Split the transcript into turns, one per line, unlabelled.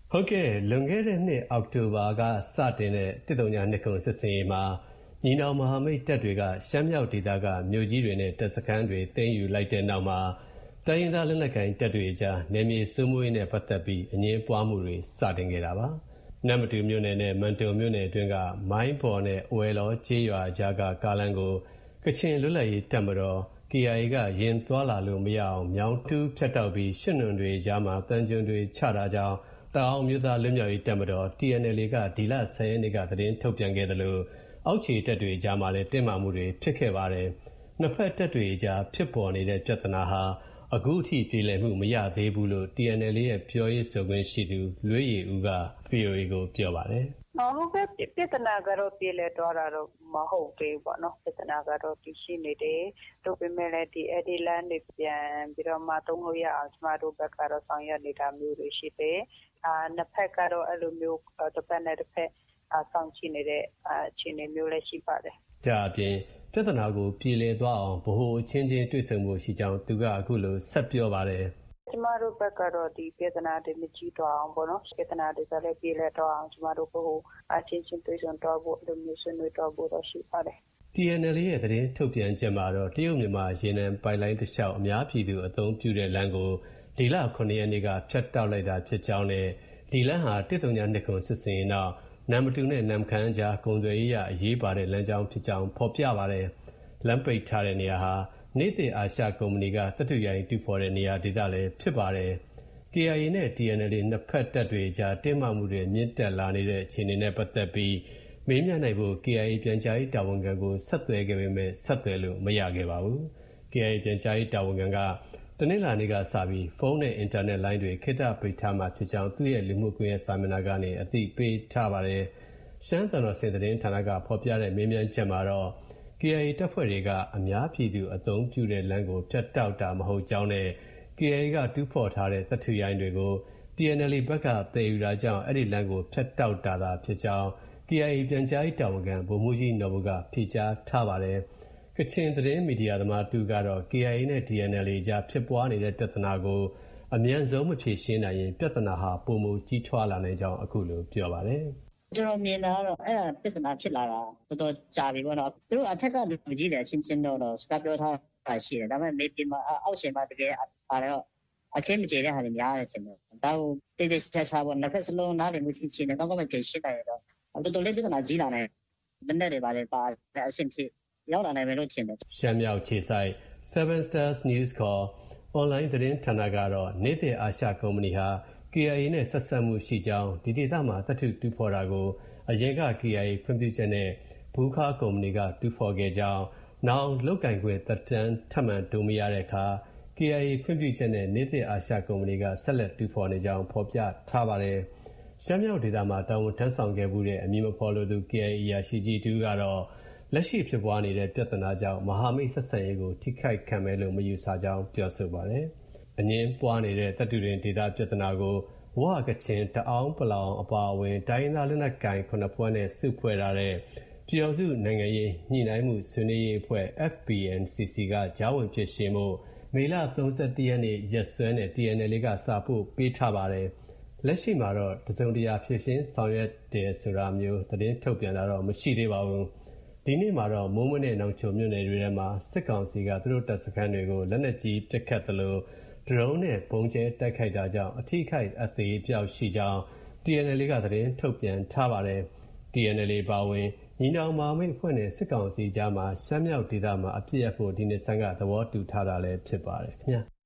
ဟုတ်ကဲ့လွန်ခဲ့တဲ့နှစ်အောက်တိုဘာကစတင်တဲ့102စစ်စင်ရေးမှာညီနောင်မဟာမိတ်တပ်တွေကရှမ်းမြောက်ဒေသကမြို့ကြီးတွေနဲ့တပ်စခန်းတွေသိမ်းယူလိုက်တဲ့နောက်မှာတိုင်းရင်းသားလက်နက်ကိုင်တပ်တွေအကြားနယ်မြေစိုးမိုးရေးနဲ့ပတ်သက်ပြီးအငြင်းပွားမှုတွေစတင်ခဲ့တာပါ။နမ်မတူမြို့နယ်နဲ့မန်တုံမြို့နယ်အတွင်းကမိုင်းပေါ်နဲ့အဝယ်လောကျေးရွာကြားကကားလမ်းကိုကချင်လွတ်လပ်ရေးတပ်မတော် KIA ကရင်သွားလာလို့မရအောင်မြောင်းတူးဖြတ်တောက်ပြီးရှစ်နွန်တွေကြားမှာတန်ကြွန်တွေချတာကြောင့်တအောင်းမြို့သားလွတ်မြောက်ရေးတပ်မတော် TNLA ကဒီလ10ရက်နေ့ကသတင်းထုတ်ပြန်ခဲ့သလိုအောက်ခြေတပ်တွေကြားမှာလည်းတင်းမာမှုတွေဖြစ်ခဲ့ပါတယ်။နှစ်ဖက်တပ်တွေကြားဖြစ်ပေါ်နေတဲ့ပြဿနာဟာအခုထိပြေလည်မှုမရသေးဘူးလို့ TNLA ရဲ့ပြောရေးဆိုခွင့်ရှိသူလွေးရည်ဦးက VOA ကိုပြောပါတယ်။
။ဟုတ်ကဲ့ပြဿနာကတော့ပြေလည်သွားတာတော့မဟုတ်သေးဘူးပေါ့နော်။ပြဿနာကတော့တည်ရှိနေတယ်။သို့ပေမဲ့လည်းအဲဒီလမ်းတွေပြန်ပြီးတော့မှသုံးလို့ရအောင်ကျမတို့ဘက်ကတော့ဆောင်ရွက်နေတာမျိုးတွေရှိတယ်။နှစ်ဖက်ကတော့အဲ့လိုမျိုးတစ်ဖက်နဲ့တစ်ဖက်စောင့်ကြည့်နေတဲ့အခြေအနေမျိုးလည်းရှိပါတယ်
။ဒါအပြင်ပြဿနာကိုပြေလည်သွားအောင်ဗဟိုအချင်းချင်းတွေ့ဆုံမှုရှိကြောင်းသူကအခုလိုဆက်ပြောပါတယ်
။ကျမတို့ဘက်ကတော့ဒီပြဿနာတွေမကြီးသွားအောင်ပေါ့နော်ပြဿနာတွေကလည်းပြေလည်သွားအောင်ကျမတို့ကိုအချင်းချင်းတွေ့ဆုံသွားဖို့လူမျိုးဆွေးနွေးသွားဖို့တော့ရှိပါတယ်
။ TNLA ရဲ့သတင်းထုတ်ပြန်ချက်မှာတော့တရုတ်မြန်မာရေနံပိုက်လိုင်းတစ်လျှောက်အများပြည်သူအသုံးပြုတဲ့လမ်းကိုဒီလ9ရက်နေ့ကဖြတ်တောက်လိုက်တာဖြစ်ကြောင်းနဲ့ဒီလမ်းဟာ102စစ်စင်ရင်နောက်နမ်မတူနဲ့နမ်ခမ်းကြားကုန်သွယ်ရေးအရေးပါတဲ့လမ်းကြောင်းဖြစ်ကြောင်းဖော်ပြပါတယ်။လမ်းပိတ်ထားတဲ့နေရာဟာနေ့စဉ်အာရှကုမ္ပဏီကတတုရိုင်းတူဖော်တဲ့နေရာဒေသလည်းဖြစ်ပါတယ်။ KIA နဲ့ TNLA နှစ်ဖက်တပ်တွေကြားတင်းမာမှုတွေမြင့်တက်လာနေတဲ့အခြေအနေနဲ့ပတ်သက်ပြီးမေးမြန်းနိုင်ဖို့ KIA ပြန်ကြားရေးတာဝန်ခံကိုဆက်သွယ်ခဲ့ပေမဲ့ဆက်သွယ်လို့မရခဲ့ပါဘူး။ KIA ပြန်ကြားရေးတာဝန်ခံကတနင်္လာနေ့ကစပြီးဖုန်းနဲ့အင်တာနက်လိုင်းတွေခေတ္တပိတ်ထားမှာဖြစ်ကြောင်းသူ့ရဲ့လူမှုကွန်ရက်စာမျက်နှာကနေအသိပေးထားပါတယ်။ရှမ်းသံတော်စင်သတင်းဌာနကဖော်ပြတဲ့မေးမြန်းချက်မှာတော့ KIA တပ်ဖွဲ့တွေကအများပြည်သူအသုံးပြုတဲ့လမ်းကိုဖြတ်တောက်တာမဟုတ်ကြောင်းနဲ့ KIA ကတူးဖော်ထားတဲ့သတ္တုရိုင်းတွေကို TNLA ဘက်ကသယ်ယူတာကြောင့်အဲ့ဒီလမ်းကိုဖြတ်တောက်တာသာဖြစ်ကြောင်း KIA ပြန်ကြားရေးတာဝန်ခံဗိုလ်မှူးကြီးနော်ဘူကဖြေကြားထားပါတယ်။ကချင်သတင်းမီဒီယာသမားတူကတော့ KIA နဲ့ TNLA ကြားဖြစ်ပွားနေတဲ့ပြဿနာကိုအမြန်ဆုံးမဖြေရှင်းနိုင်ရင်ပြဿနာဟာပိုမိုကြီးထွားလာနိုင်ကြောင်းအခုလိုပြောပါတယ်
။ကျွန်တော်မြင်တာကတော့အဲ့ဒါပြဿနာဖြစ်လာတာတော်တော်ကြာပြီပေါ့နော်သူတို့အထက်ကလူကြီးတွေအချင်းချင်းတော့စကားပြောထားတာရှိတယ်ဒါပေမဲ့မေးပြမအောက်ရှင်မှာတကယ်အားတော့အခင်းမကျေတဲ့ဟာတွေများတယ်ထင်တယ်ဒါကိုတိတ်တိတ်ချာချာပေါ့နှစ်ဖက်စလုံးနားလည်မှုရှိချင်းကောင်းကောင်းပဲပြင်ရှင်းနိုင်ရတော့တော်တော်လေးပြဿနာကြီးလာနိုင်တယ်လက်တွေပါလေပါအဆင့်ထိရောက်လာနိုင်မယ်လို့ထင်တယ်
ရှမ်းမြောက်ခြေဆိုင် Seven Stars News Call online သတင်းဌာနကတော့နေ့စဉ်အာရှကုမ္ပဏီဟာ KIA နဲ့ဆက်ဆက်မှုရှိကြောင်းဒီဒေသမှာသတ္တုတူးဖော်တာကိုအရင်က KIA ခွင့်ပြုချက်နဲ့ဘူခါကုမ္ပဏီကတူးဖော်ခဲ့ကြောင်းနောက်လုတ်ကင်ခွင့်သက်တမ်းထပ်မံတိုးမရတဲ့အခါ KIA ခွင့်ပြုချက်နဲ့နေ့စဉ်အာရှကုမ္ပဏီကဆက်လက်တူးဖော်နေကြောင်းဖော်ပြထားပါတယ်။ရှမ်းမြောက်ဒေသမှာတာဝန်ထမ်းဆောင်ခဲ့မှုတဲ့အမည်မဖော်လိုသူ KIA အရာရှိကြီးတူကတော့လက်ရှိဖြစ်ပွားနေတဲ့ပြဿနာကြောင့်မဟာမိတ်ဆက်ဆံရေးကိုထိခိုက်ခံမယ်လို့မယူဆကြောင်းပြောဆိုပါတယ်။အငင်းပွားနေတဲ့တပ်တူရင်ဒေသပြဿနာကိုဝါကချင်တအောင်းပလောင်အပါအဝင်တိုင်းရင်းသားလက်နက်ကိုင်9ဖွဲ့နဲ့စုဖွဲ့ထားတဲ့ပြည်တော်စုနိုင်ငံရေးညှိနှိုင်းမှုဆွေးနွေးရေးအဖွဲ့ FPNCC ကကြားဝင်ဖြစ်ရှင်းမှုမေလ31ရက်နေ့ရက်စွဲနဲ့ TNLA ကစာပို့ပေးထားပါတယ်။လက်ရှိမှာတော့တစုံတရာဖြစ်ရှင်းဆောင်ရွက်တယ်ဆိုတာမျိုးသတင်းထုတ်ပြန်တာတော့မရှိသေးပါဘူး။ဒီနေ့မှာတော့မိုးမနဲ့နောင်ချုံမြို့နယ်တွေထဲမှာစစ်ကောင်စီကသူတို့တပ်စခန်းတွေကိုလက်နက်ကြီးပစ်ခတ်သလိုဒရုန်းနဲ့ပုံကျဲတိုက်ခိုက်တာကြောင့်အထိခိုက်အသေးအပျောက်ရှိကြောင်း TNLA ကသတင်းထုတ်ပြန်ထားပါတယ်။ TNLA ပါဝင်ညီနောင်မဟာမိတ်အဖွဲ့နဲ့စစ်ကောင်စီကြားမှာရှမ်းမြောက်ဒေသမှာအပြစ်ရဖို့ဒီနေ့ဆန်းကသဘောတူထားတာလည်းဖြစ်ပါတယ်ခင်ဗျာ။